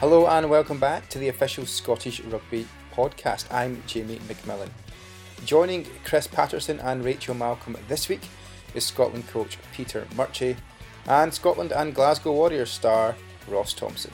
Hello and welcome back to the official Scottish Rugby podcast. I'm Jamie McMillan. Joining Chris Patterson and Rachel Malcolm this week is Scotland coach Peter Murchie and Scotland and Glasgow Warriors star Ross Thompson.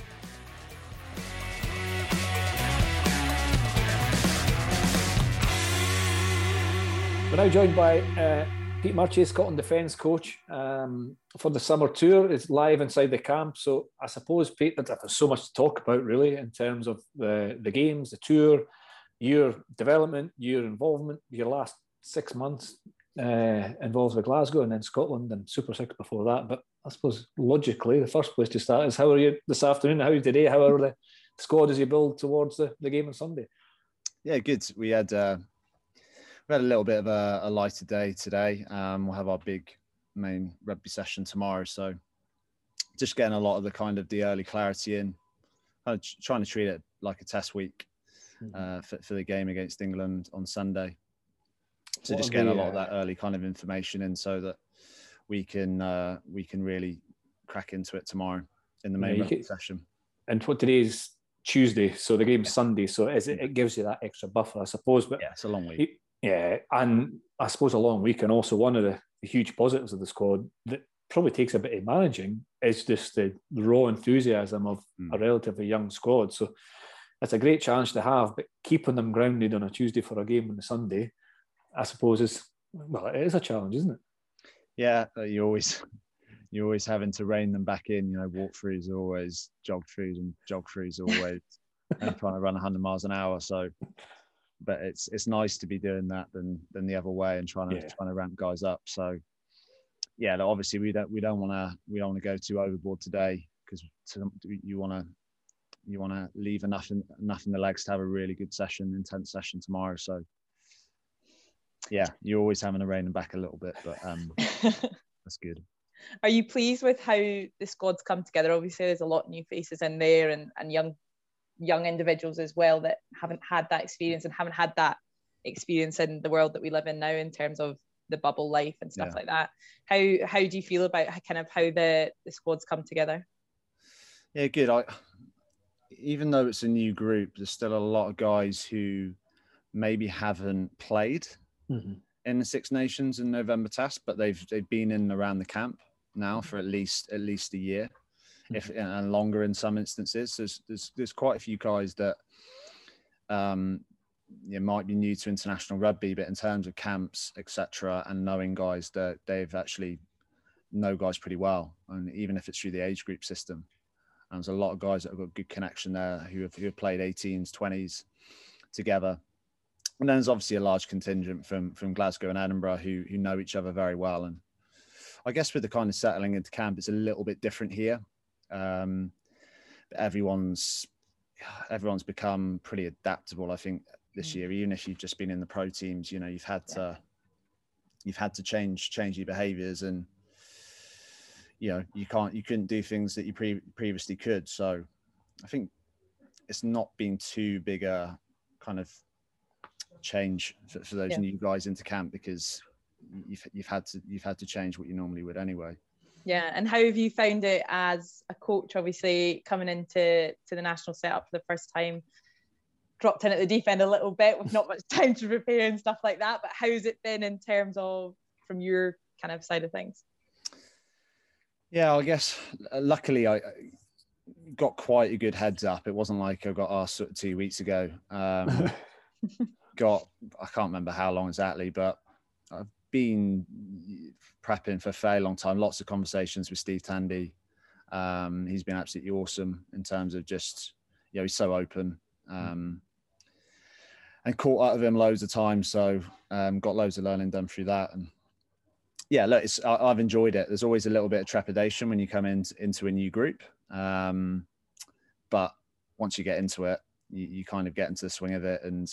We're now joined by Pete Murchie, Scotland defence coach for the summer tour. It's live inside the camp. So I suppose, Pete, there's so much to talk about really in terms of the games, the tour, your development, your involvement, your last 6 months involved with Glasgow and then Scotland and Super Six before that. But I suppose logically, the first place to start is how are you this afternoon? How are you today? How are the squad as you build towards the game on Sunday? Yeah, good. We had a little bit of a lighter day today. We'll have our big main rugby session tomorrow. So just getting a lot of the early clarity in, kind of trying to treat it like a test week for the game against England on Sunday. So just getting a lot of that early kind of information in so that we can really crack into it tomorrow in the main rugby session. And what today's Tuesday, so the game's Sunday, so it gives you that extra buffer, I suppose. But yeah, it's a long week. Yeah, and I suppose a long week, and also one of the huge positives of the squad that probably takes a bit of managing is just the raw enthusiasm of a relatively young squad. So it's a great challenge to have, but keeping them grounded on a Tuesday for a game on the Sunday, I suppose it is a challenge, isn't it? Yeah, you're always having to rein them back in. Walkthroughs are always jog throughs, and jog throughs are always trying to run 100 miles an hour. So. But it's nice to be doing that than the other way and trying to ramp guys up. So yeah, obviously we don't want to go too overboard today because you want to leave enough in the legs to have a really good session, intense session tomorrow. So yeah, you're always having to rein them back a little bit, but that's good. Are you pleased with how the squad's come together? Obviously, there's a lot of new faces in there and young individuals as well that haven't had that experience and haven't had that experience in the world that we live in now in terms of the bubble life and stuff like that. How do you feel about how the squad's come together? Yeah, good. Even though it's a new group, there's still a lot of guys who maybe haven't played in the Six Nations and November Test, but they've been in and around the camp now for at least a year. And longer in some instances. So there's quite a few guys that might be new to international rugby, but in terms of camps, etc., and knowing guys that they've actually know guys pretty well, and even if it's through the age group system, and there's a lot of guys that have got good connection there who have played 18s, 20s together. And then there's obviously a large contingent from Glasgow and Edinburgh who know each other very well. And I guess with the kind of settling into camp, it's a little bit different here. Everyone's become pretty adaptable, I think, this year. Even if you've just been in the pro teams, you've had to change your behaviours, and you couldn't do things that you previously could. So I think it's not been too big a kind of change for those new guys into camp, because you've had to change what you normally would anyway. Yeah, and how have you found it as a coach, obviously coming into the national setup for the first time, dropped in at the deep end a little bit with not much time to prepare and stuff like that, but how's it been in terms of from your kind of side of things? Yeah, I guess luckily I got quite a good heads up. It wasn't like I got asked 2 weeks ago. I can't remember how long exactly, but I've been prepping for a fairly long time. Lots of conversations with Steve Tandy. He's been absolutely awesome in terms of just, he's so open, and caught up with him loads of times. So got loads of learning done through that. And yeah, look, I've enjoyed it. There's always a little bit of trepidation when you come into a new group. But once you get into it, you kind of get into the swing of it, and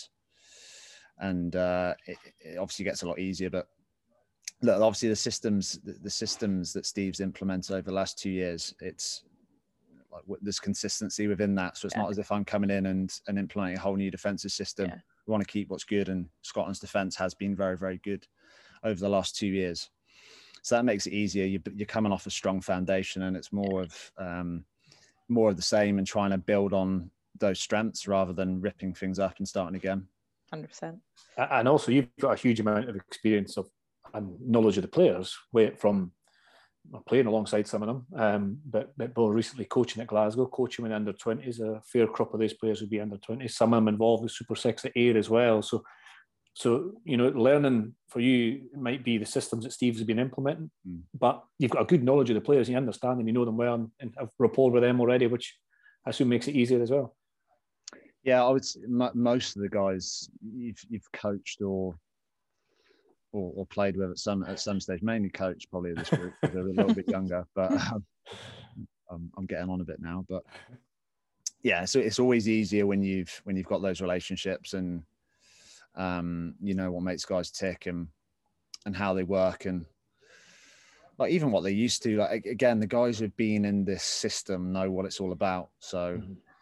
it obviously gets a lot easier. But look, obviously the systems that Steve's implemented over the last 2 years, it's like there's consistency within that. So it's not as if I'm coming in and implementing a whole new defensive system. Yeah. We want to keep what's good, and Scotland's defence has been very, very good over the last 2 years. So that makes it easier. You're coming off a strong foundation, and it's more of more of the same and trying to build on those strengths rather than ripping things up and starting again. 100%. And also, you've got a huge amount of experience of and knowledge of the players, from playing alongside some of them, but more recently coaching at Glasgow, coaching in under 20s. A fair crop of those players would be under 20s. Some of them involved with Super 6 at Ayr as well. So learning for you might be the systems that Steve's been implementing, but you've got a good knowledge of the players, you understand them, you know them well, and have rapport with them already, which I assume makes it easier as well. Yeah, I would say most of the guys you've coached or played with at some stage, mainly coached probably this group because they're a little bit younger, but I'm getting on a bit now. But yeah, so it's always easier when you've got those relationships and you know what makes guys tick and how they work and like even what they used to. Like again, the guys who've been in this system know what it's all about. So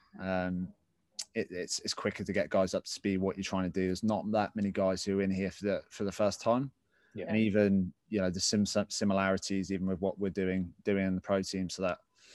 it's quicker to get guys up to speed what you're trying to do. There's not that many guys who are in here for the first time. Yeah. And even, you know, the similarities even with what we're doing in the pro team. So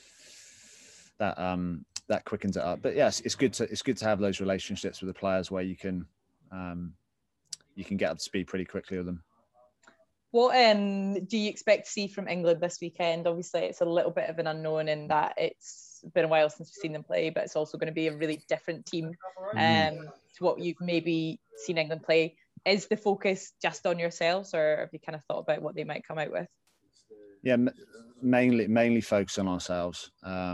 that quickens it up. But yes, it's good to have those relationships with the players where you can get up to speed pretty quickly with them. What do you expect to see from England this weekend? Obviously, it's a little bit of an unknown in that it's been a while since we've seen them play, but it's also going to be a really different team to what you've maybe seen England play. Is the focus just on yourselves, or have you kind of thought about what they might come out with? Yeah, mainly focus on ourselves.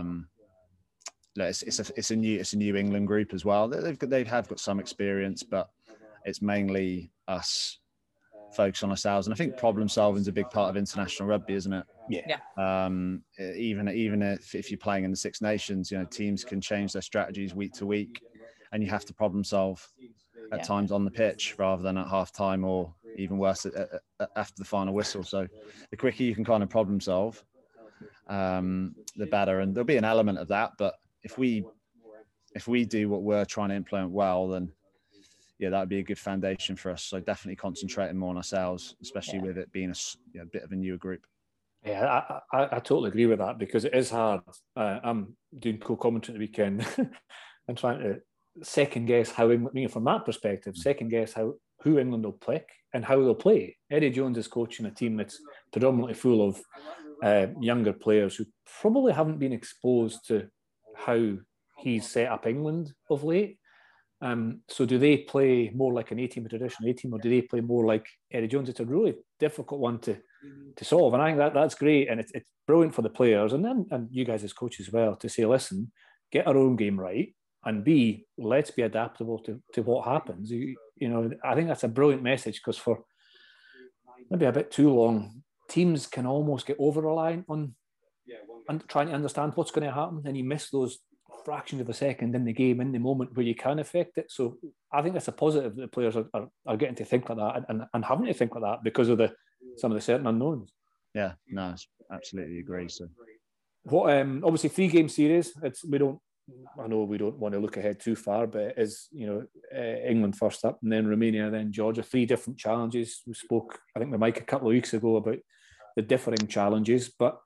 It's a new England group as well. They have got some experience, but it's mainly us focus on ourselves. And I think problem solving is a big part of international rugby, isn't it? Yeah. Even if you're playing in the Six Nations, you know, teams can change their strategies week to week, and you have to problem solve at times on the pitch rather than at half time or even worse after the final whistle. So the quicker you can kind of problem solve, the better. And there'll be an element of that, but if we do what we're trying to implement well, then yeah, that would be a good foundation for us. So definitely concentrating more on ourselves, especially with it being a bit of a newer group. Yeah, I totally agree with that because it is hard. I'm doing co-commentary the weekend and trying to second guess how England, from that perspective, second guess who England will pick and how they'll play. Eddie Jones is coaching a team that's predominantly full of younger players who probably haven't been exposed to how he's set up England of late. So do they play more like an A-team, a traditional A-team, or do they play more like Eddie Jones? It's a really difficult one to solve, and I think that's great, and it's brilliant for the players and you guys as coaches as well to say, listen, get our own game right, and B, let's be adaptable to what happens. You know, I think that's a brilliant message because for maybe a bit too long, teams can almost get over-reliant on trying to understand what's going to happen, and you miss those fractions of a second in the game, in the moment where you can affect it. So I think that's a positive that the players are getting to think like that and having to think like that because of some of the certain unknowns. Yeah, no, absolutely agree. So what obviously 3-game series, I know we don't want to look ahead too far, but it is, you know, England first up and then Romania, then Georgia, 3 different challenges. We spoke, I think, with Mike a couple of weeks ago about the differing challenges, but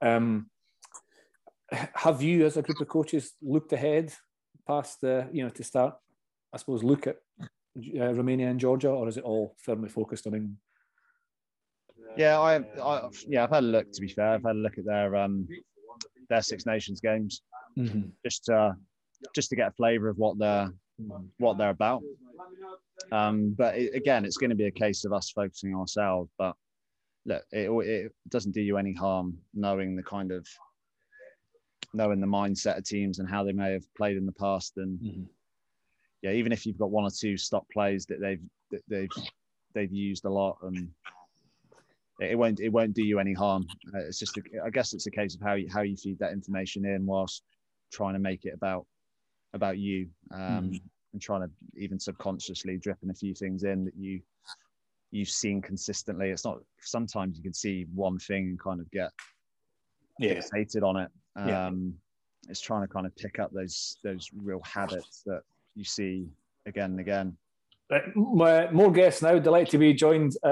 have you, as a group of coaches, looked ahead past to start, I suppose, look at Romania and Georgia, or is it all firmly focused on England? Yeah, I've had a look. To be fair, I've had a look at their Six Nations games, just to get a flavour of what they're about. But again, it's going to be a case of us focusing on ourselves. But look, it doesn't do you any harm knowing the mindset of teams and how they may have played in the past, and even if you've got 1 or 2 stock plays that they've used a lot, and it won't do you any harm. It's just I guess it's a case of how you feed that information in whilst trying to make it about you, and trying to even subconsciously dripping a few things in that you've seen consistently. It's not, sometimes you can see one thing and kind of get fixated on it. It's trying to kind of pick up those real habits that you see again and again. More guests now. Delighted to be joined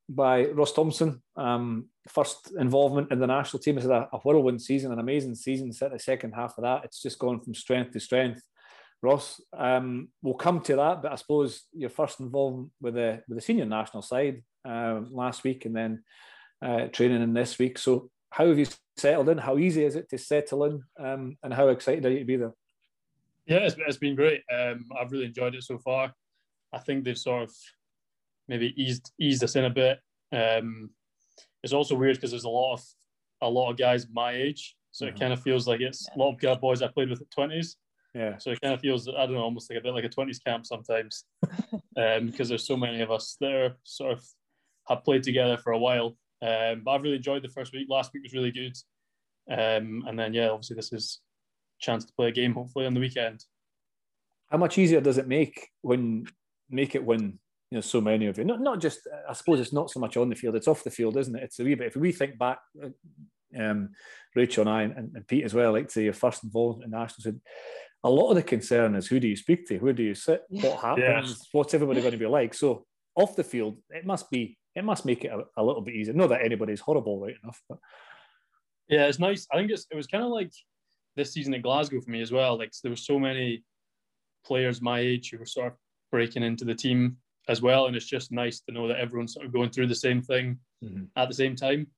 by Ross Thompson. First involvement in the national team. It's had a whirlwind season, an amazing season. Set the second half of that. It's just gone from strength to strength. Ross, we'll come to that, but I suppose your first involvement with the senior national side last week, and then training in this week. So how have you settled in? How easy is it to settle in? And how excited are you to be there? Yeah, it's been great. I've really enjoyed it so far. I think they've sort of maybe eased us in a bit. It's also weird because there's a lot of guys my age, so it kind of feels like it's a lot of boys I played with at 20s. Yeah. So it kind of feels, I don't know, almost like a bit like a 20s camp sometimes, because there's so many of us that are sort of have played together for a while. But I've really enjoyed the first week. Last week was really good, and then obviously this is a chance to play a game hopefully on the weekend. How much easier does it make when so many of you? Not just, I suppose it's not so much on the field; it's off the field, isn't it? It's a wee bit. If we think back, Rachel and I and Pete as well, like to say your first involvement in nationals. A lot of the concern is who do you speak to, where do you sit, what happens, what's everybody going to be like. So off the field, it must make it a little bit easier. Not that anybody's horrible, right enough, but yeah, it's nice. I think it was kind of like this season in Glasgow for me as well. Like there were so many players my age who were sort of breaking into the team as well, and it's just nice to know that everyone's sort of going through the same thing at the same time.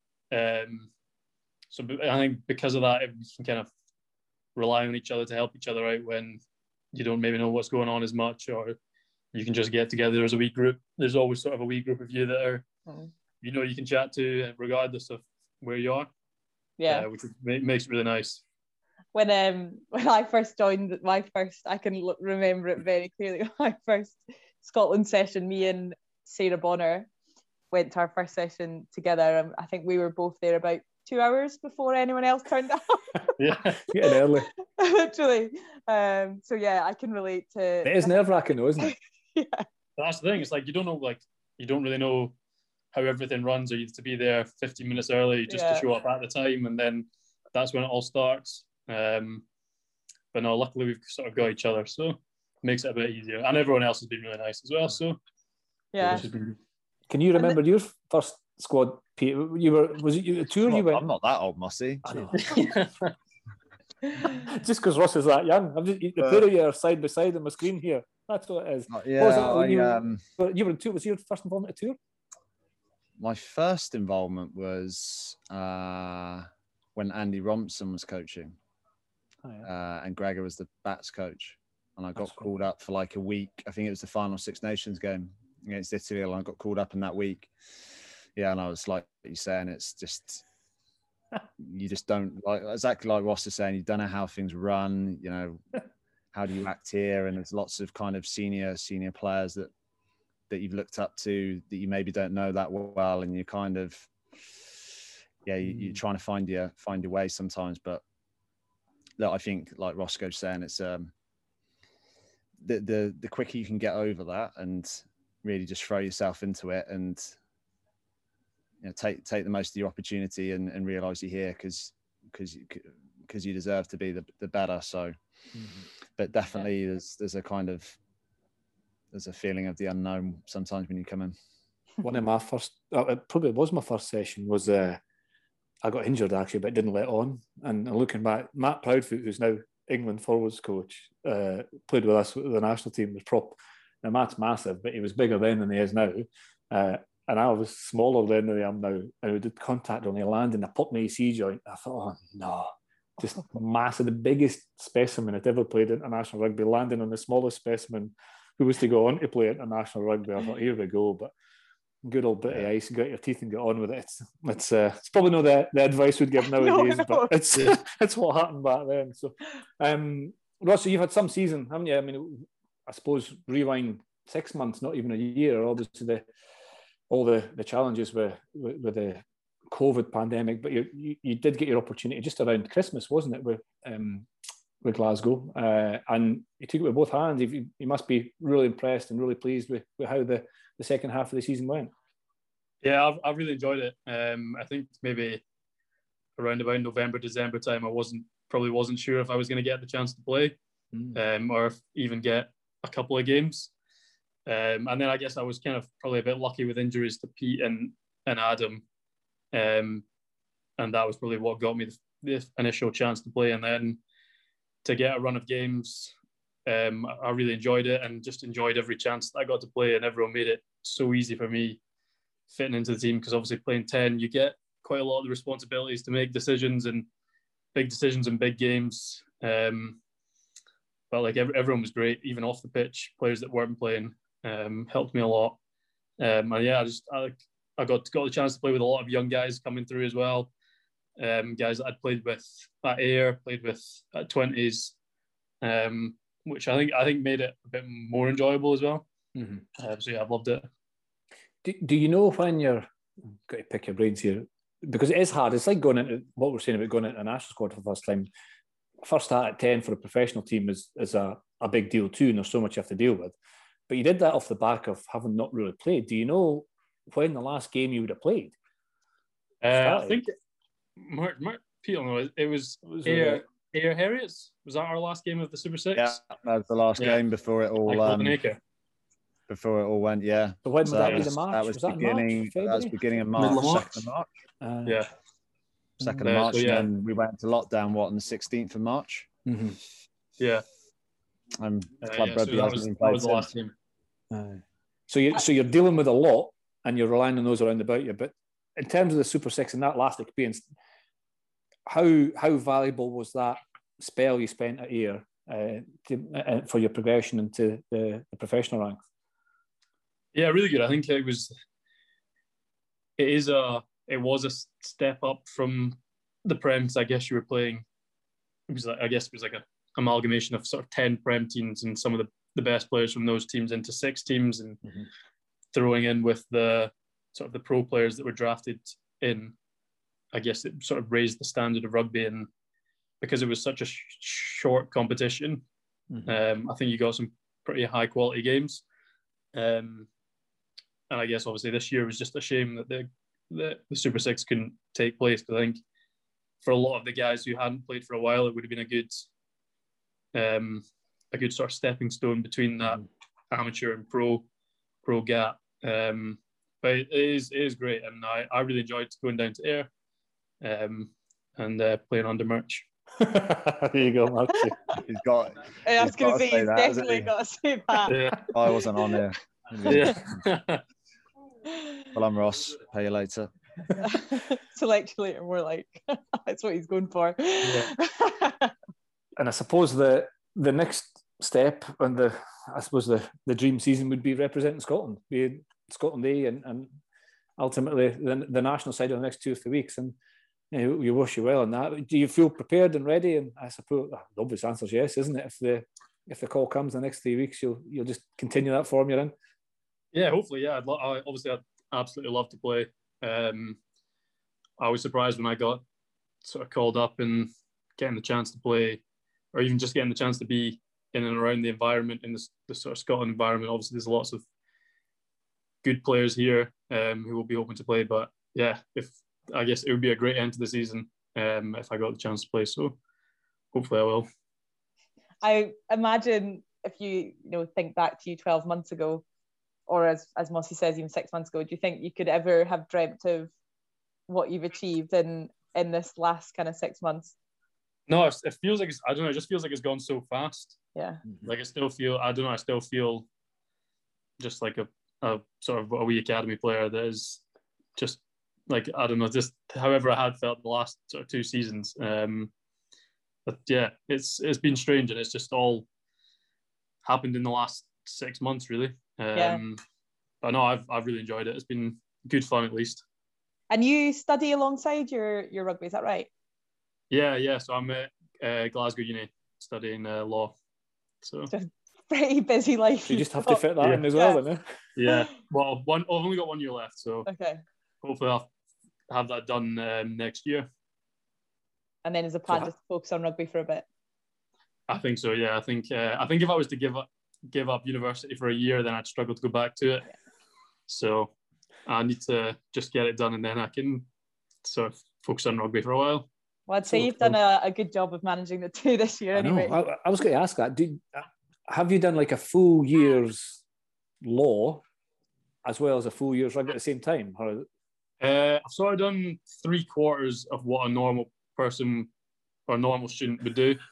So I think because of that, we can kind of rely on each other to help each other out when you don't maybe know what's going on as much, or you can just get together as a wee group. There's always sort of a wee group of you that are, you can chat to regardless of where you are. Yeah, which makes it really nice. When I first joined, I can remember it very clearly. My first Scotland session, me and Sarah Bonner went to our first session together. I think we were both there about 2 hours before anyone else turned up. Yeah, getting early. Literally. So yeah, I can relate to. It is nerve-wracking though, isn't it? Yeah. That's the thing. It's like you don't really know how everything runs, or you have to be there 15 minutes early just to show up at the time, and then that's when it all starts. But no, luckily we've sort of got each other, so it makes it a bit easier. And everyone else has been really nice as well. So yeah. Can you remember your first squad, Pete? Was it a tour you went? I'm not that old, Mossy. Just because Ross is that young. The pair of you are side by side on my screen here. That's what it is. You were in tour. Was your first involvement a tour? My first involvement was when Andy Rompson was coaching, and Gregor was the bats coach, and I got called up for like a week. I think it was the final Six Nations game against Italy, and I got called up in that week. Yeah, and I was like you're saying, it's just you just don't, like exactly like Ross is saying, you don't know how things run. How do you act here? And there's lots of kind of senior players that you've looked up to that you maybe don't know that well, and you kind of you're trying to find your way sometimes. But look, I think like Roscoe's saying, it's the quicker you can get over that and really just throw yourself into it, and take the most of your opportunity and realize you're here because you deserve to be the better. So but definitely there's a kind of there's a feeling of the unknown sometimes when you come in. One of my first, it probably was my first session, was I got injured actually, but didn't let on. And looking back, Matt Proudfoot, who's now England forwards coach, played with us with the national team, was prop. Now Matt's massive, but he was bigger then than he is now. And I was smaller then than I am now. And we did contact on the land and I popped my AC joint. I thought, oh no, just massive, the biggest specimen I'd ever played international rugby, landing on the smallest specimen who was to go on to play international rugby. I thought, here we go. But good old bit of ice, and get your teeth and get on with it. It's probably not the advice we'd give nowadays, but it's what happened back then. So, Ross, you've had some season, haven't you? I mean, I suppose rewind 6 months, not even a year. Obviously, all the challenges with the COVID pandemic, but you did get your opportunity just around Christmas, wasn't it, with Glasgow, and you took it with both hands. You must be really impressed and really pleased with how the second half of the season went. Yeah, I've really enjoyed it. I think maybe around about November, December time, I probably wasn't sure if I was going to get the chance to play, or if even get a couple of games. And then I guess I was kind of probably a bit lucky with injuries to Pete and Adam. And that was probably what got me the initial chance to play. And then to get a run of games, I really enjoyed it and just enjoyed every chance that I got to play. And everyone made it so easy for me fitting into the team, because obviously playing 10, you get quite a lot of the responsibilities to make decisions and big decisions in big games. But like everyone was great, even off the pitch. Players that weren't playing helped me a lot. And yeah, I got the chance to play with a lot of young guys coming through as well. Guys that I'd played with at Ayr, played with at 20s, which I think made it a bit more enjoyable as well. Mm-hmm. So yeah, I've loved it. Do you know when you're got to pick your brains here, because it is hard. It's like going into what we're saying about going into a national squad for the first time. First start at 10 for a professional team is a big deal too, and there's so much you have to deal with. But you did that off the back of having not really played. Do you know when the last game you would have played? I think Mark Peel knows it was Ayr Harriets. Was that our last game of the Super Six? Yeah, that was the last game before it all before it all went. Yeah. So when would that be? The March? That was beginning. That was beginning of March. 2nd of March. Yeah. 2nd of March, and then we went into lockdown. On the 16th of March? Mm-hmm. Yeah. Club rugby hasn't been played. That was the last game. So you're dealing with a lot, and you're relying on those around about you. But in terms of the Super Six and that last experience, how valuable was that spell you spent at Ayr for your progression into the professional ranks? Yeah, really good. I think it was a step up from the Prem, because I guess you were playing. It was like a amalgamation of sort of 10 Prem teams and some of the best players from those teams into 6 teams, and throwing in with the sort of the pro players that were drafted in. I guess it sort of raised the standard of rugby, and because it was such a short competition, I think you got some pretty high quality games. And I guess obviously this year was just a shame that the Super Six couldn't take place, because I think for a lot of the guys who hadn't played for a while, it would have been a good sort of stepping stone between that amateur and pro gap. But it is great, and I really enjoyed going down to Ayr and playing under Murch. There you go, Mark. He's got. I was going to say, he's definitely got to say that. Yeah. I wasn't on there. Yeah. Well, I'm Ross. Pay you later. Select you later, more like. That's what he's going for. Yeah. And I suppose the next step and the dream season would be representing Scotland, being Scotland A and ultimately the national side of the next 2 or 3 weeks. And you wish you well on that. Do you feel prepared and ready? And I suppose the obvious answer is yes, isn't it? If the call comes the next 3 weeks, you'll just continue that form you're in. Yeah, hopefully. Yeah, I'd absolutely love to play. I was surprised when I got sort of called up and getting the chance to play, or even just getting the chance to be in and around the environment, in the sort of Scotland environment. Obviously, there's lots of good players here who will be hoping to play. But yeah, I guess it would be a great end to the season if I got the chance to play. So hopefully I will. I imagine if you think back to you 12 months ago, or as Mossy says, even 6 months ago, do you think you could ever have dreamt of what you've achieved in this last kind of 6 months? No, it feels like I don't know. It just feels like it's gone so fast. Yeah. Like I still feel just like a sort of a wee academy player that is just like, I don't know, just however I had felt the last sort of 2 seasons. But yeah, it's been strange, and it's just all happened in the last 6 months, really. But no, I've really enjoyed it. It's been good fun, at least. And you study alongside your rugby, is that right? Yeah. So I'm at Glasgow Uni studying law. So pretty busy life. So you just have to fit that in as well, then. Yeah. Well, I've only got 1 year left, so okay. Hopefully I'll have that done next year. And then is a plan just to focus on rugby for a bit? I think so. Yeah. I think if I was to give up university for a year, then I'd struggle to go back to it. So I need to just get it done, and then I can sort of focus on rugby for a while. Well, I'd say you've done a good job of managing the 2 this year anyway. I was going to ask that. Have you done like a full year's law as well as a full year's rugby at the same time? I've sort of done 3/4 of what a normal person or a normal student would do.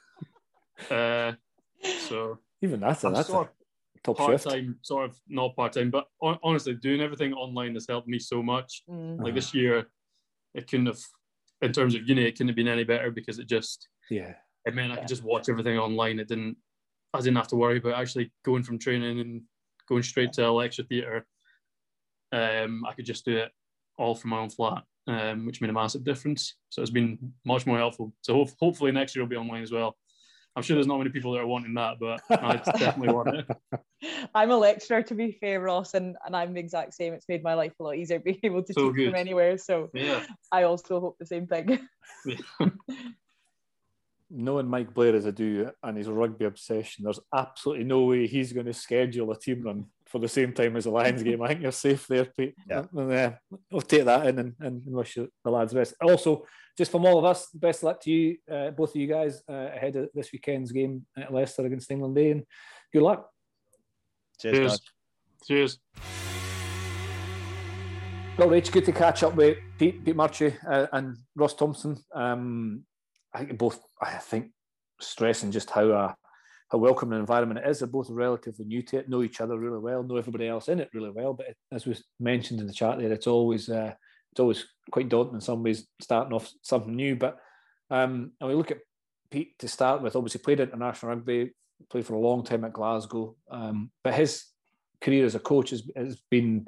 So even that's a top part-time, shift. sort of not part-time, but honestly, doing everything online has helped me so much. Like this year, it couldn't have, in terms of uni, it couldn't have been any better because it meant I could just watch everything online. I didn't have to worry about actually going from training and going straight to a lecture theatre. I could just do it all from my own flat, which made a massive difference. So it's been much more helpful. So hopefully next year will be online as well. I'm sure there's not many people that are wanting that, but I definitely want it. I'm a lecturer, to be fair, Ross, and I'm the exact same. It's made my life a lot easier being able to teach from anywhere. So yeah. I also hope the same thing. Knowing Mike Blair as I do and his rugby obsession, there's absolutely no way he's going to schedule a team run for the same time as a Lions game. I think you're safe there, Pete. Yeah. We'll take that in and wish you the lads best. Also, just from all of us, best of luck to you, both of you guys, ahead of this weekend's game at Leicester against England Day, and good luck. Cheers. Cheers. Well, Rach, good to catch up with Pete Murchie and Ross Thompson. I think stressing just how welcome an environment it is. They're both relatively new to it, know each other really well, know everybody else in it really well. But as was mentioned in the chat there, it's always quite daunting in some ways, starting off something new. But and we look at Pete to start with. Obviously, played international rugby, played for a long time at Glasgow. But his career as a coach has been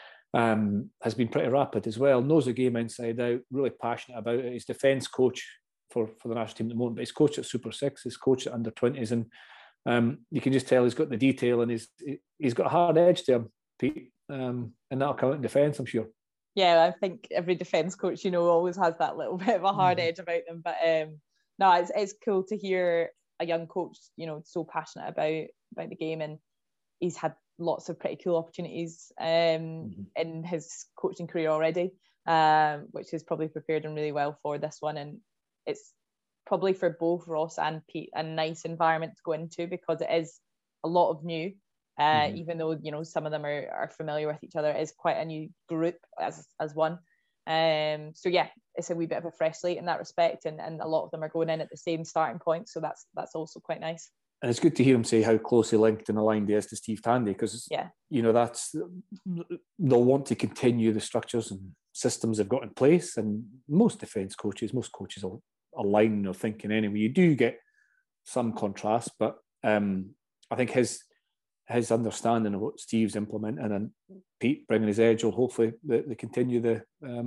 pretty rapid as well. Knows the game inside out. Really passionate about it. He's defence coach for the national team at the moment, but he's coached at Super 6, he's coached at under 20s, and you can just tell he's got the detail and he's got a hard edge to him, Pete, and that'll come out in defence, I'm sure. Yeah, I think every defence coach, always has that little bit of a hard edge about them. But no, it's cool to hear a young coach, so passionate about the game, and he's had lots of pretty cool opportunities in his coaching career already, which has probably prepared him really well for this one. And it's probably for both Ross and Pete a nice environment to go into, because it is a lot of new, even though some of them are familiar with each other. It is quite a new group as one. So yeah, it's a wee bit of a fresh slate in that respect, and a lot of them are going in at the same starting point, so that's also quite nice. And it's good to hear him say how closely linked and aligned he is to Steve Tandy, because that's, they'll want to continue the structures and systems they've got in place, and most coaches will align their thinking anyway. You do get some contrast, but I think his understanding of what Steve's implementing and Pete bringing his edge will hopefully they continue the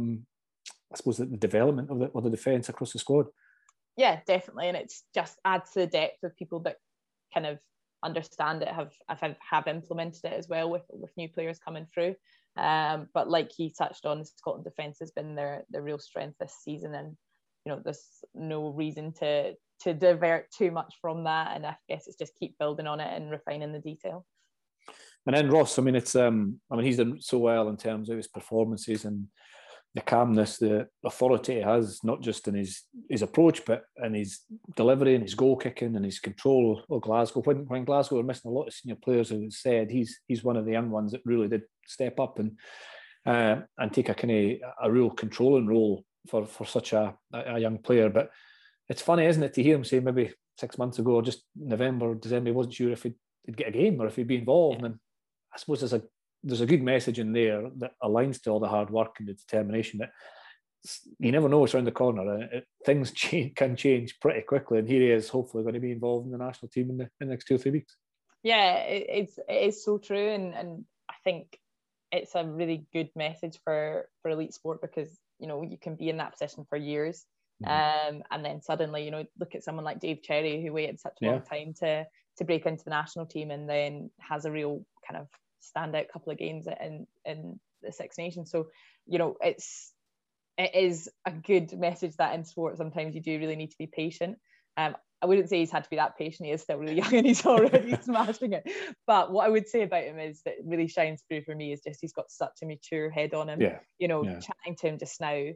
development of the defence across the squad. Yeah, definitely, and it's just adds to the depth of people that kind of understand it, have implemented it as well with new players coming through. But like he touched on, Scotland defence has been their real strength this season, and there's no reason to divert too much from that. And I guess it's just keep building on it and refining the detail. And then Ross, he's done so well in terms of his performances and the calmness, the authority he has, not just in his approach, but in his delivery and his goal kicking and his control of Glasgow. When Glasgow were missing a lot of senior players, as was said, he's one of the young ones that really did step up and take a real controlling role for such a young player. But it's funny, isn't it, to hear him say maybe 6 months ago or just November, December, he wasn't sure if he'd get a game or if he'd be involved. And I suppose there's a good message in there that aligns to all the hard work and the determination that you never know what's around the corner. Things can change pretty quickly, and here he is hopefully going to be involved in the national team in the next 2 or 3 weeks. Yeah, it is so true, and I think it's a really good message for elite sport, because you can be in that position for years, and then suddenly look at someone like Dave Cherry, who waited such a long time to break into the national team, and then has a real kind of standout couple of games in the Six Nations. So it is a good message that in sport sometimes you do really need to be patient. I wouldn't say he's had to be that patient. He is still really young and he's already smashing it. But what I would say about him is that really shines through for me is just he's got such a mature head on him. Chatting to him just now,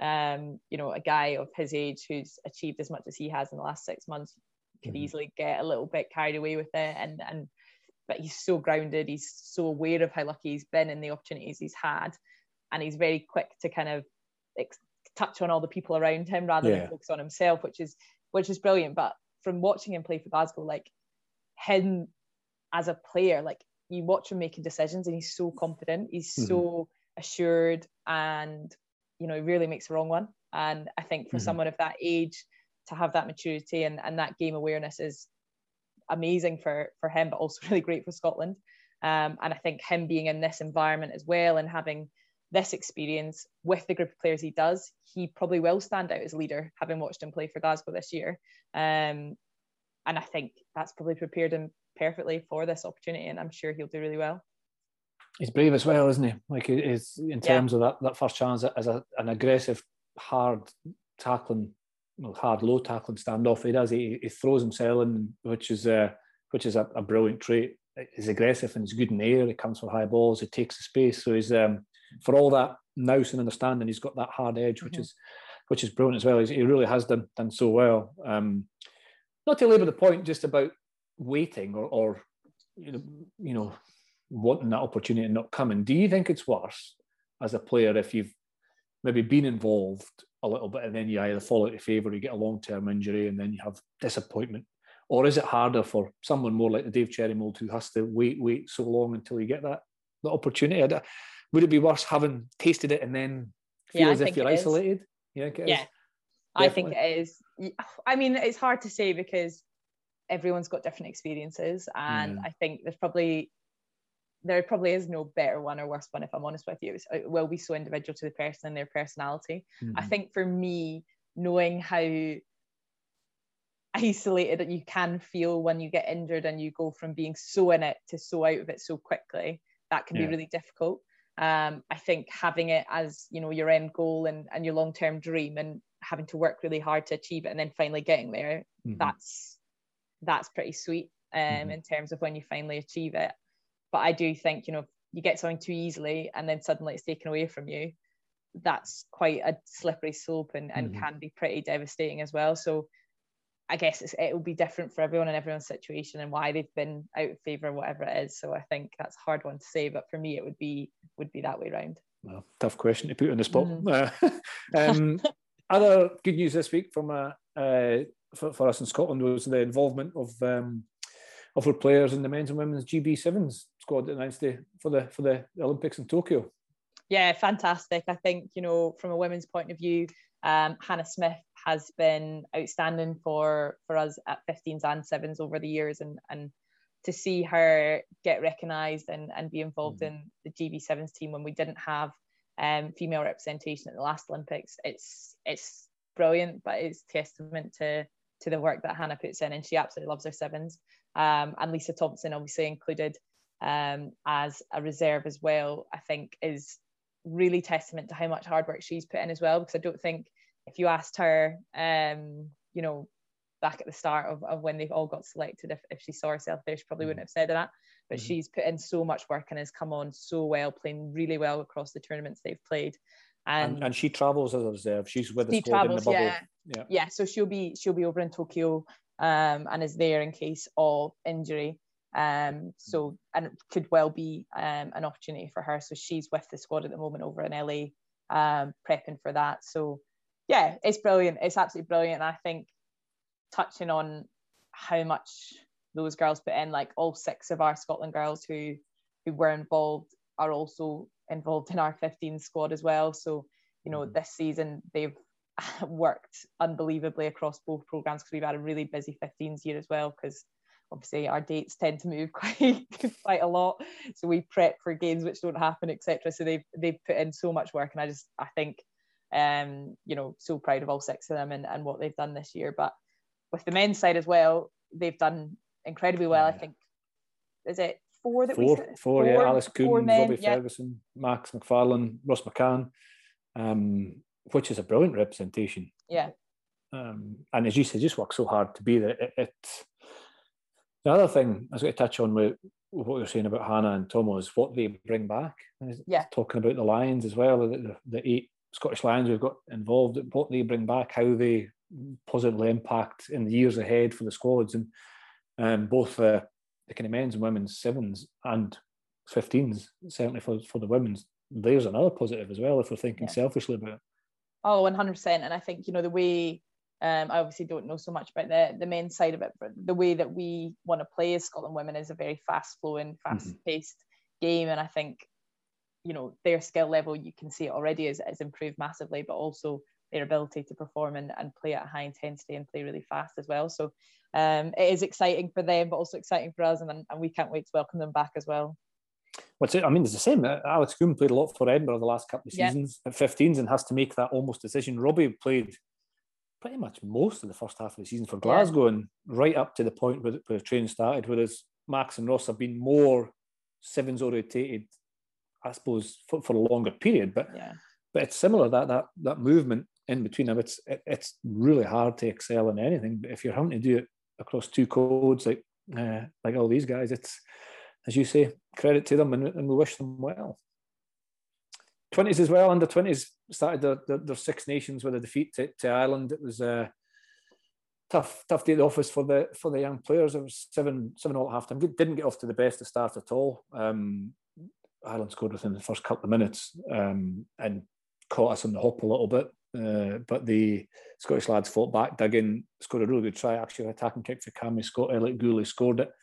a guy of his age who's achieved as much as he has in the last 6 months could easily get a little bit carried away with it, and but he's so grounded. He's so aware of how lucky he's been and the opportunities he's had, and he's very quick to kind of touch on all the people around him rather than focus on himself, which is brilliant. But from watching him play for Glasgow, like him as a player, like you watch him making decisions and he's so confident, he's so assured, and he rarely makes a wrong one. And I think for someone of that age to have that maturity and that game awareness is amazing for him, but also really great for Scotland. And I think him being in this environment as well and having this experience with the group of players he does, he probably will stand out as a leader, having watched him play for Glasgow this year. And I think that's probably prepared him perfectly for this opportunity, and I'm sure he'll do really well. He's brave as well, isn't he? Like, is in terms of that first chance as an aggressive, hard tackling, hard low tackling standoff. He does. He throws himself in, which is a brilliant trait. He's aggressive and he's good in the air. He comes for high balls. He takes the space. So he's for all that nous and understanding, he's got that hard edge, which is brilliant as well. He really has done so well. Not to labour the point, just about waiting or wanting that opportunity and not coming. Do you think it's worse as a player if you've maybe been involved a little bit and then you either fall out of favour, you get a long-term injury and then you have disappointment? Or is it harder for someone more like the Dave Cherry mould who has to wait so long until you get that opportunity? Would it be worse having tasted it and then feel as if you're isolated? Yeah, I think it is. I mean, it's hard to say because everyone's got different experiences, and I think there probably is no better one or worse one, if I'm honest with you. It will be so individual to the person and their personality. I think for me, knowing how isolated that you can feel when you get injured and you go from being so in it to so out of it so quickly, that can be really difficult. I think having it as your end goal and your long-term dream and having to work really hard to achieve it and then finally getting there, that's pretty sweet in terms of when you finally achieve it. But I do think you get something too easily and then suddenly it's taken away from you, that's quite a slippery slope and can be pretty devastating as well. So I guess it will be different for everyone and everyone's situation and why they've been out of favour, whatever it is. So I think that's a hard one to say, but for me it would be that way round. Well, tough question to put on the spot. Other good news this week from for us in Scotland was the involvement of our players in the men's and women's GB Sevens squad announced for the Olympics in Tokyo. Yeah, fantastic. I think from a women's point of view, Hannah Smith has been outstanding for us at 15s and 7s over the years, and to see her get recognised and be involved in the GB Sevens team when we didn't have female representation at the last Olympics, it's brilliant, but it's testament to the work that Hannah puts in, and she absolutely loves her sevens. And Lisa Thompson, obviously included as a reserve as well, I think is really testament to how much hard work she's put in as well, because I don't think if you asked her back at the start of when they've all got selected, if she saw herself there, she probably wouldn't have said that, but she's put in so much work and has come on so well, playing really well across the tournaments they've played. And she travels as a reserve. She's with the squad in the bubble. Yeah. So she'll be over in Tokyo and is there in case of injury. So, and it could well be an opportunity for her. So she's with the squad at the moment over in LA, prepping for that. So yeah, it's brilliant. It's absolutely brilliant. And I think touching on how much those girls put in, like all 6 of our Scotland girls who were involved are also involved in our 15 squad as well. So, this season they've worked unbelievably across both programs, because we've had a really busy 15s year as well, because obviously our dates tend to move quite a lot. So we prep for games which don't happen, etc. So they've put in so much work, and I think so proud of all 6 of them and what they've done this year. But with the men's side as well, they've done incredibly well. I think, is it 4 that we said? Four, yeah. Alice Coon, Robbie Ferguson, Max McFarlane, Ross McCann, which is a brilliant representation. Yeah. And as you said, just work so hard to be there. The other thing I was going to touch on with what you're saying about Hannah and Tomo is what they bring back. Yeah. Talking about the Lions as well, the 8 Scottish Lions we've got involved, what they bring back, how they positively impact in the years ahead for the squads, and both the the kind of men's and women's 7s and 15s, certainly for the women's, there's another positive as well if we're thinking selfishly about it. Oh, 100%. And I think, the way, I obviously don't know so much about the men's side of it, but the way that we want to play as Scotland women is a very fast-flowing, fast-paced game. And I think, their skill level, you can see it already is improved massively, but also their ability to perform and play at a high intensity and play really fast as well. So it is exciting for them, but also exciting for us. And we can't wait to welcome them back as well. It's the same. Alex Goom played a lot for Edinburgh the last couple of seasons at 15s and has to make that almost decision. Robbie played pretty much most of the first half of the season for Glasgow and right up to the point where training started, whereas Max and Ross have been more 7s orientated, I suppose, for a longer period. But it's similar, that movement in between them. It's really hard to excel in anything. But if you're having to do it across 2 codes like all these guys, it's, as you say, credit to them, and we wish them well. 20s as well, under 20s started their Six Nations with a defeat to Ireland. It was a tough day at the office for the young players. It was 7-0 at half time. Didn't get off to the best of start at all. Ireland scored within the first couple of minutes and caught us on the hop a little bit. But the Scottish lads fought back, dug in, scored a really good try, actually, attacking kick for Cammy Scott. Elliot Gooley scored it.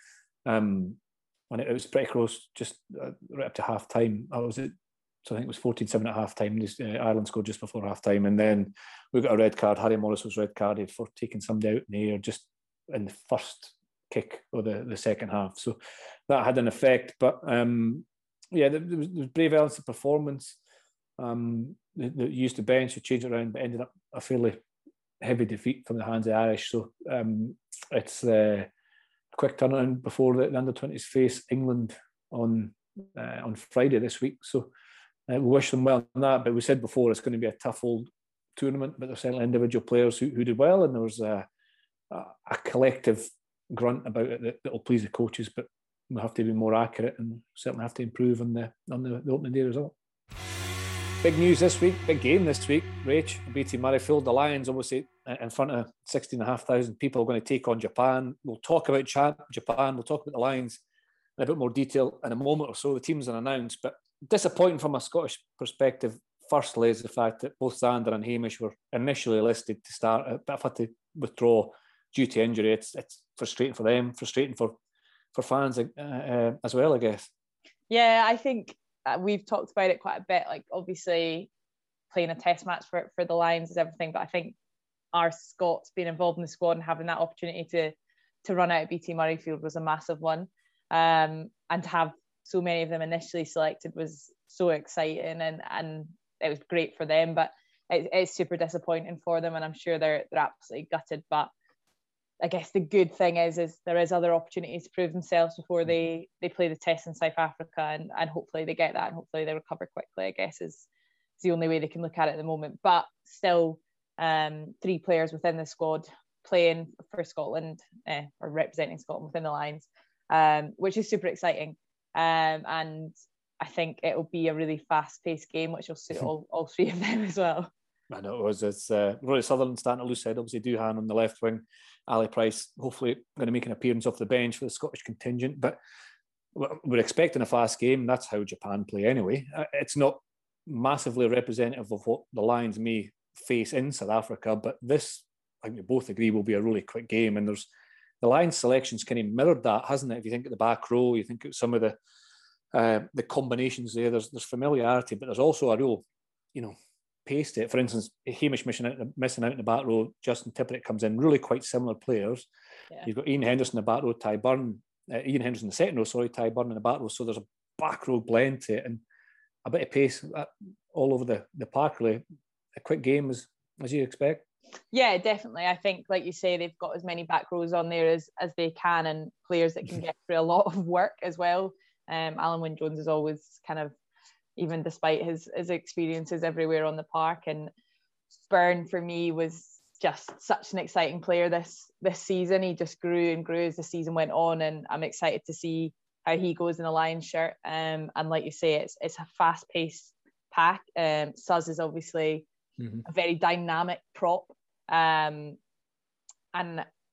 And it was pretty close, just right up to half time. So I think it was 14-7 at half time. Ireland scored just before half time. And then we got a red card. Harry Morris was red carded for taking somebody out in the air just in the first kick of the second half. So that had an effect. But there was brave elements of performance. They used the bench to change it around, but ended up a fairly heavy defeat from the hands of the Irish. So it's a quick turnaround before the under-20s face England on Friday this week. So we wish them well on that. But we said before it's going to be a tough old tournament, but there's certainly individual players who did well, and there was a collective grunt about it that will please the coaches. But we'll have to be more accurate and certainly have to improve on the opening day result. Big news this week, big game this week. Rach, BT Murrayfield, the Lions obviously in front of 16,500 people are going to take on Japan. We'll talk about Japan, we'll talk about the Lions in a bit more detail in a moment or so. The teams are announced, but disappointing from a Scottish perspective, firstly, is the fact that both Xander and Hamish were initially listed to start, but have had to withdraw due to injury. It's frustrating for them, frustrating for fans as well, I guess. Yeah, I think we've talked about it quite a bit. Like, obviously, playing a test match for the Lions is everything, but I think our Scots being involved in the squad and having that opportunity to run out at BT Murrayfield was a massive one. And to have so many of them initially selected was so exciting, and it was great for them. But it's super disappointing for them, and I'm sure they're absolutely gutted. But I guess the good thing is there is other opportunities to prove themselves before they play the test in South Africa, and hopefully they get that, and hopefully they recover quickly, I guess is the only way they can look at it at the moment. But still, 3 players within the squad playing for Scotland, or representing Scotland within the Lions, which is super exciting. And I think it'll be a really fast-paced game, which will suit all 3 of them as well. I know it was. It's Rory Sutherland starting a loose head, obviously Duhan on the left wing, Ali Price hopefully going to make an appearance off the bench for the Scottish contingent. But we're expecting a fast game. That's how Japan play anyway. It's not massively representative of what the Lions may face in South Africa, but this, I think we both agree, will be a really quick game. And the Lions selections kind of mirrored that, hasn't it? If you think of the back row, you think of some of the combinations there. There's familiarity, but there's also a real, pace to it. For instance, Hamish missing out in the back row, Justin Tippett comes in, really quite similar players. Yeah. You've got Ian Henderson in the back row, Ty Byrne, Ian Henderson in the second row, Ty Byrne in the back row. So there's a back row blend to it and a bit of pace all over the park, really. A quick game as you expect. Yeah, definitely. I think, like you say, they've got as many back rows on there as they can, and players that can get through a lot of work as well. Alan Wynne-Jones is always kind of, even despite his experiences everywhere on the park. And Byrne, for me, was just such an exciting player this season. He just grew and grew as the season went on, and I'm excited to see how he goes in a Lions shirt. And like you say, it's a fast-paced pack. Suz is obviously a very dynamic prop. And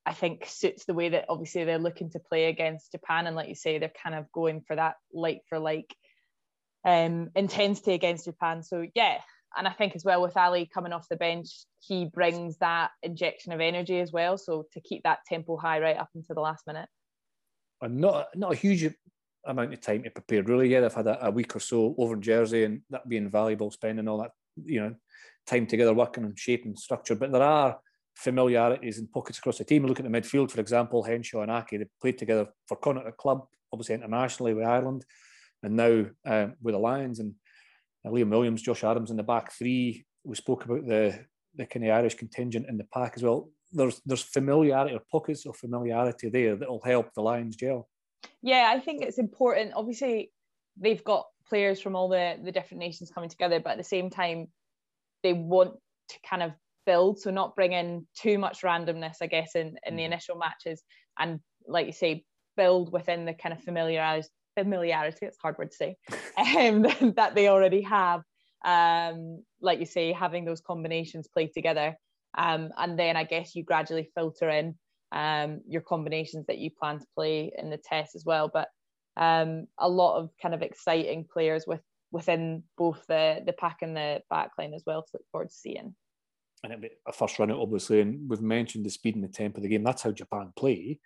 I think suits the way that obviously they're looking to play against Japan. And like you say, they're kind of going for that like for like intensity against Japan. So yeah, and I think as well with Ali coming off the bench, he brings that injection of energy as well. So to keep that tempo high right up until the last minute. And not a huge amount of time to prepare, really. Yeah, they've had a week or so over in Jersey, and that being valuable, spending all that, you know, time together working on shape and structure. But there are familiarities and pockets across the team. Look at the midfield, for example, Henshaw and Aki. They played together for Connacht club, obviously internationally with Ireland, and now with the Lions. And Liam Williams, Josh Adams in the back three. We spoke about the kind of Irish contingent in the pack as well. There's familiarity or pockets of familiarity there that will help the Lions gel. Yeah, I think it's important. Obviously, they've got players from all the different nations coming together, but at the same time, they want to kind of build, so not bring in too much randomness, I guess, in the initial matches, and like you say, build within the kind of familiarity, it's a hard word to say, that they already have. Like you say, having those combinations play together. And then I guess you gradually filter in your combinations that you plan to play in the test as well. But a lot of kind of exciting players within both the pack and the backline as well to look forward to seeing. And it'll be a first run out, obviously, and we've mentioned the speed and the tempo of the game. That's how Japan play.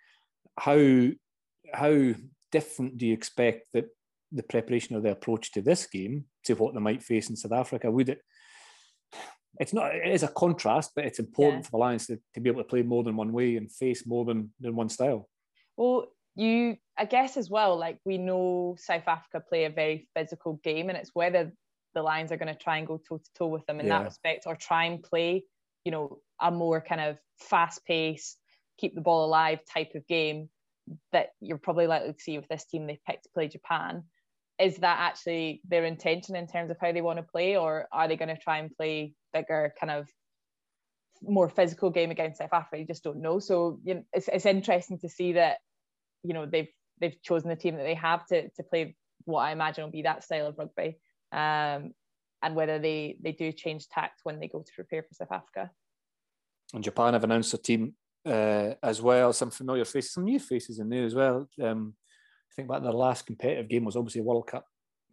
How different do you expect that the preparation of the approach to this game to what they might face in South Africa? It is a contrast, but it's important for the Lions to be able to play more than one way and face more than one style. Well, I guess as well, like we know South Africa play a very physical game, and it's whether the Lions are going to try and go toe to toe with them in that respect, or try and play, you know, a more kind of fast pace, keep the ball alive type of game that you're probably likely to see with this team they've picked to play Japan. Is that actually their intention in terms of how they want to play, or are they going to try and play bigger, kind of more physical game against South Africa? You just don't know. So you know, it's interesting to see that, you know, they've chosen the team that they have to play what I imagine will be that style of rugby, and whether they do change tact when they go to prepare for South Africa. And Japan have announced a team as well, some familiar faces, some new faces in there as well. I think back their last competitive game was obviously World Cup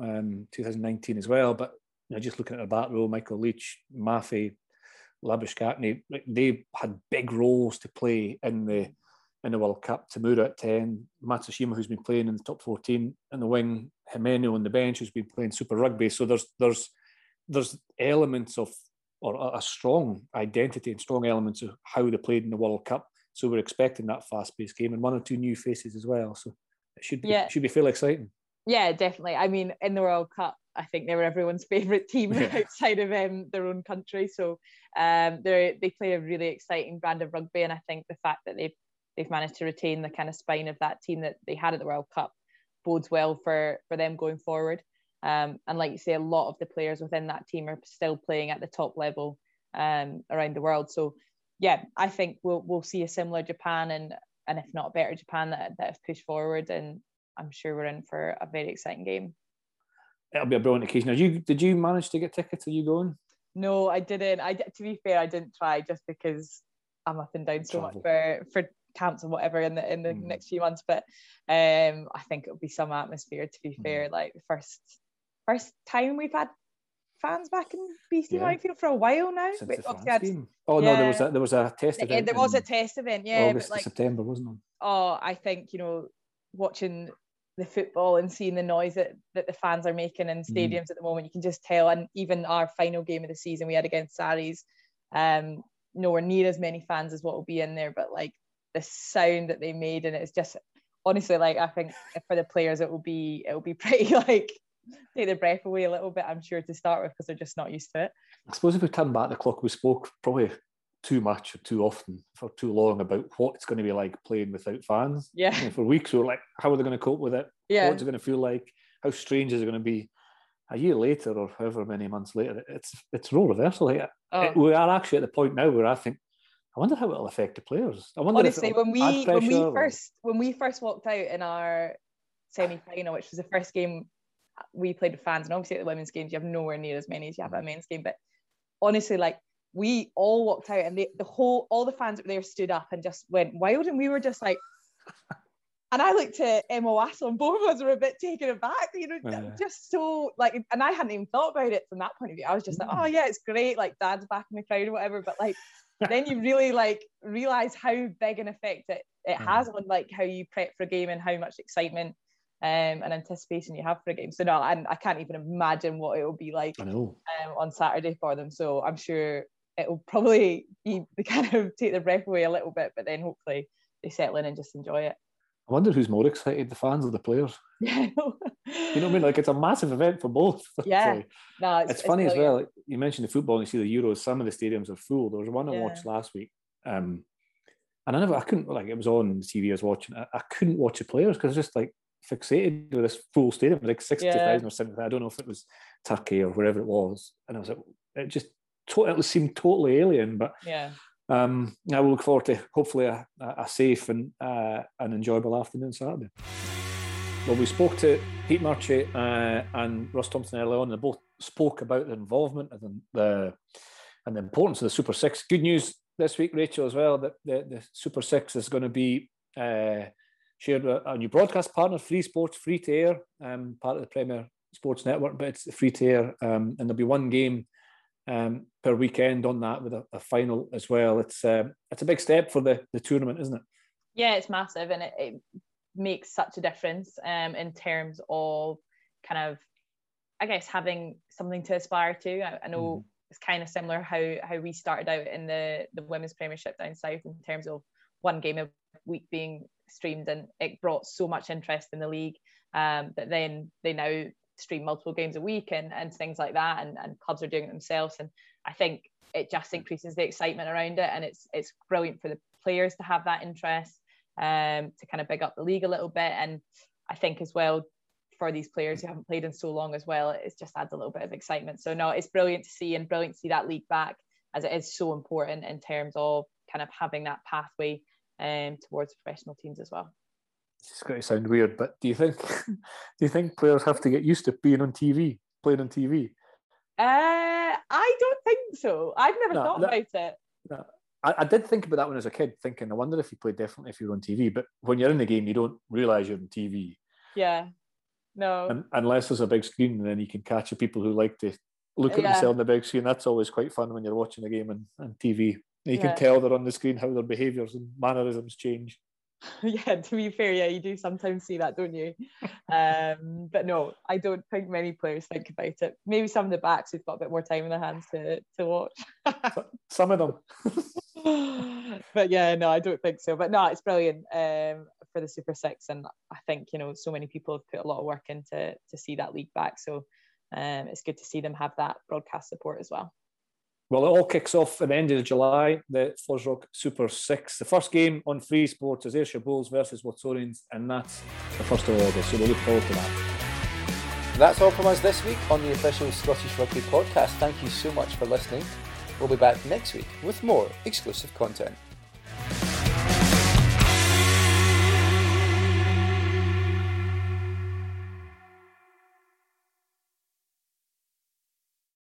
2019 as well, but you know, just looking at the back row, Michael Leach, Maffei, Labuschagne, they had big roles to play in the World Cup. Tamura at 10, Matsushima, who's been playing in the top 14 in the wing, Himeno on the bench, who's been playing Super Rugby. So there's elements of, or a strong identity and strong elements of how they played in the World Cup. So we're expecting that fast-paced game, and one or two new faces as well. So it should be fairly exciting. Yeah, definitely. I mean, in the World Cup, I think they were everyone's favourite team outside of their own country. So they play a really exciting brand of rugby, and I think the fact that they've managed to retain the kind of spine of that team that they had at the World Cup bodes well for them going forward. And like you say, a lot of the players within that team are still playing at the top level around the world. So yeah, I think we'll see a similar Japan and if not a better Japan that have pushed forward, and I'm sure we're in for a very exciting game. It'll be a brilliant occasion. Did you manage to get tickets? Are you going? No, I didn't. To be fair, I didn't try just because I'm up and down so much for camps and whatever in the next few months. But I think it'll be some atmosphere. To be fair, like the first time we've had fans back in BC Murrayfield for a while now. Since the France game. Oh no, there was a test event. There was a test event, August to September, wasn't it? Oh, I think, you know, watching the football and seeing the noise that the fans are making in stadiums at the moment, you can just tell. And even our final game of the season we had against Saris, nowhere near as many fans as what will be in there, but like the sound that they made, and it's just honestly, like, I think for the players it will be pretty like take their breath away a little bit, I'm sure, to start with, because they're just not used to it. I suppose if we turn back the clock, we spoke probably too much or too often for too long about what it's going to be like playing without fans. Yeah. You know, for weeks we were like, how are they going to cope with it? Yeah. What's it going to feel like? How strange is it going to be? A year later, or however many months later, it's role reversal. We are actually at the point now where I think, I wonder how it'll affect the players. I wonder honestly, when we first walked out in our semi-final, which was the first game we played with fans, and obviously at the women's games you have nowhere near as many as you have at a men's game, but honestly, like, we all walked out, and all the fans that were there stood up and just went wild, and we were just like, and I looked at Emma Wassell, and both of us were a bit taken aback, just so like, and I hadn't even thought about it from that point of view. I was just like, oh yeah, it's great, like Dad's back in the crowd or whatever, but like then you really like realize how big an effect it has on like how you prep for a game and how much excitement and anticipation you have for a game. So no, and I can't even imagine what it will be like on Saturday for them. So I'm sure it will probably be the kind of take their breath away a little bit, but then hopefully they settle in and just enjoy it. I wonder who's more excited, the fans or the players? Yeah. You know what I mean? Like, it's a massive event for both. Yeah. No, it's funny as well. Like, you mentioned the football and you see the Euros, some of the stadiums are full. There was one I watched last week. And I couldn't, like, it was on the TV I was watching. I couldn't watch the players because I was just like fixated with this full stadium, like 60,000 or 70,000. I don't know if it was Turkey or wherever it was. And I was like, it seemed totally alien, but I will look forward to hopefully a safe and an enjoyable afternoon Saturday. Well, we spoke to Pete Murchie and Russ Thompson earlier on. They both spoke about the involvement and the importance of the Super Six. Good news this week, Rachel, as well, that the Super Six is going to be shared with a new broadcast partner, Free Sports, free to air, part of the Premier Sports Network, but it's free to air, and there'll be one game per weekend on that with a final as well. It's a big step for the tournament, isn't it? Yeah, it's massive, and it makes such a difference in terms of kind of, I guess, having something to aspire to. I know it's kind of similar how we started out in the women's premiership down south in terms of one game a week being streamed, and it brought so much interest in the league that then they now stream multiple games a week and things like that, and clubs are doing it themselves, and I think it just increases the excitement around it, and it's brilliant for the players to have that interest, to kind of big up the league a little bit, and I think as well for these players who haven't played in so long as well, it just adds a little bit of excitement. So no, it's brilliant to see, and brilliant to see that league back, as it is so important in terms of kind of having that pathway towards professional teams as well. It's going to sound weird, but do you think players have to get used to being on TV, playing on TV? I don't think so. I've never thought about it. No. I did think about that when I was a kid, thinking, I wonder if you played differently if you were on TV. But when you're in the game, you don't realise you're on TV. Yeah. No. Unless there's a big screen, and then you can catch the people who like to look at themselves on the big screen. That's always quite fun when you're watching a game on TV. You can tell they're on the screen how their behaviours and mannerisms change. Yeah, to be fair, you do sometimes see that, don't you? But no, I don't think many players think about it. Maybe some of the backs who've got a bit more time in their hands to watch. Some of them. But yeah, no, I don't think so. But no, it's brilliant for the Super Six, and I think so many people have put a lot of work into to see that league back. So it's good to see them have that broadcast support as well. Well, it all kicks off at the end of July, the Fosroc Super 6. The first game on Free Sports is Ayrshire Bulls versus Watsonians, and that's the 1st of August, so we'll look forward to that. That's all from us this week on the official Scottish Rugby podcast. Thank you so much for listening. We'll be back next week with more exclusive content.